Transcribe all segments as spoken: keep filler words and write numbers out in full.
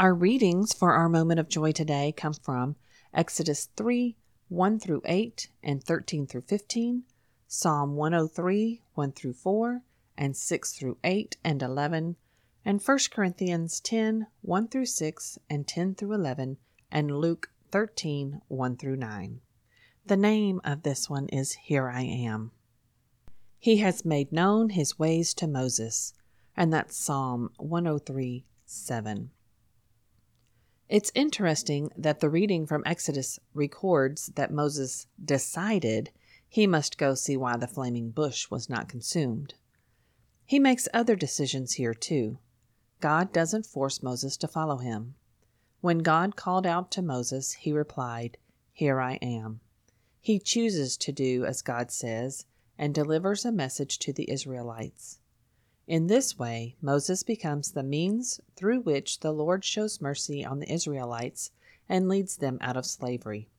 Our readings for our moment of joy today come from Exodus three, one through eight, and thirteen through fifteen, Psalm one oh three, one through four, and six through eight and eleven, and First Corinthians ten, one through six, and ten through eleven, and Luke thirteen, one through nine. The name of this one is Here I Am. He has made known his ways to Moses, and that's Psalm one oh three, seven. It's interesting that the reading from Exodus records that Moses decided he must go see why the flaming bush was not consumed. He makes other decisions here too. God doesn't force Moses to follow him. When God called out to Moses, he replied, "Here I am." He chooses to do as God says and delivers a message to the Israelites. In this way, Moses becomes the means through which the Lord shows mercy on the Israelites and leads them out of slavery.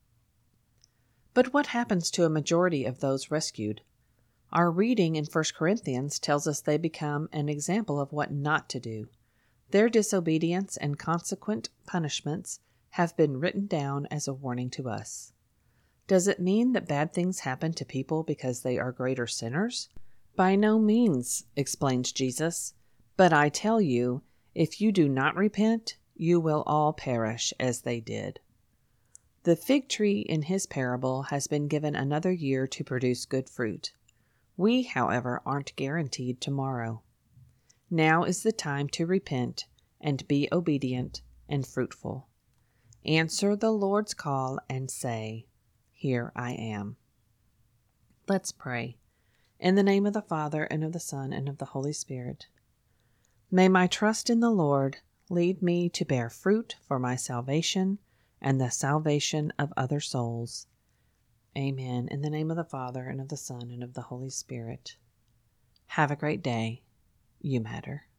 But what happens to a majority of those rescued? Our reading in First Corinthians tells us they become an example of what not to do. Their disobedience and consequent punishments have been written down as a warning to us. Does it mean that bad things happen to people because they are greater sinners? By no means, explains Jesus. But I tell you, if you do not repent, you will all perish as they did. The fig tree in his parable has been given another year to produce good fruit. We, however, aren't guaranteed tomorrow. Now is the time to repent and be obedient and fruitful. Answer the Lord's call and say, "Here I am." Let's pray. In the name of the Father, and of the Son, and of the Holy Spirit. May my trust in the Lord lead me to bear fruit for my salvation and the salvation of other souls. Amen. In the name of the Father, and of the Son, and of the Holy Spirit. Have a great day. You matter.